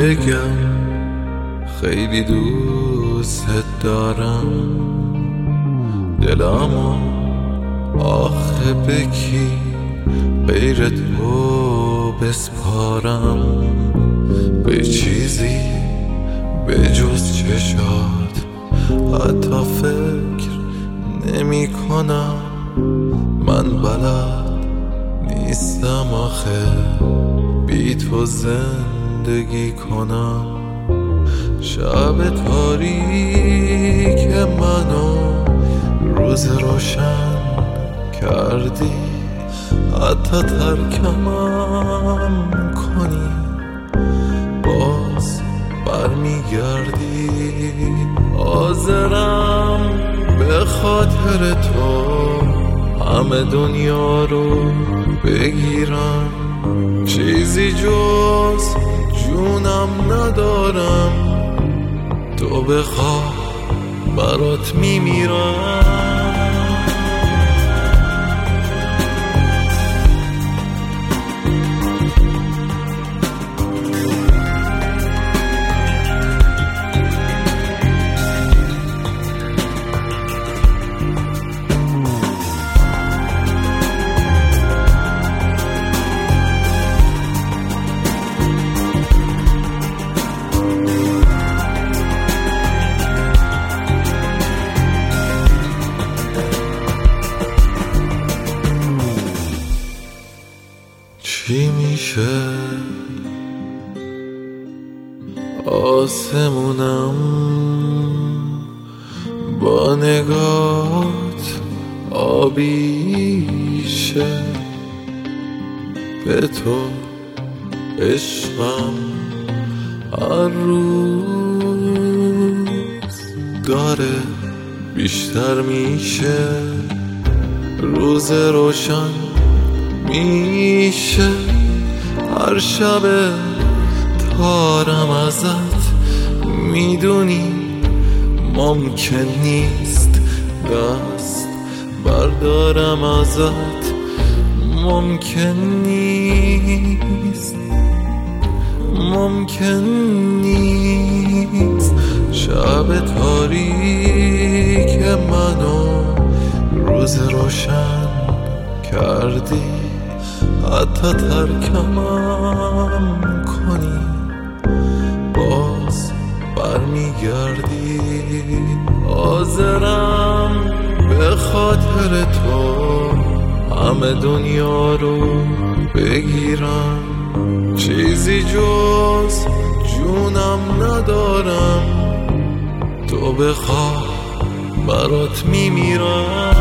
بگم خیلی دوست دارم، دلمو آخه به کی غیر تو بسپارم، به چیزی به جز چشات حتی فکر نمی کنم. من بلد نیستم آخه بی تو زندگی کنم. شب تاریک منو روز روشن کردی، حتی ترکمم کنی باز برمیگردی. حاضرم به خاطر تو همه دنیا رو بگیرم، چیزی جز جونم ندارم. تو بخواه برات میمیرم. چی میشه آسمونم با نگات آبیشه؟ به تو عشقم هر روز داره بیشتر میشه. روز روشن میشه هر شب تارم ازت، میدونی ممکن نیست دست بردارم ازت، ممکن نیست. شب تاریک منو روز روشن کردی، حتی ترکمم کنی باز برمیگردی. حاضرم به خاطر تو همه دنیا رو بگیرم، چیزی جز جونم ندارم. تو بخواه برات میمیرم.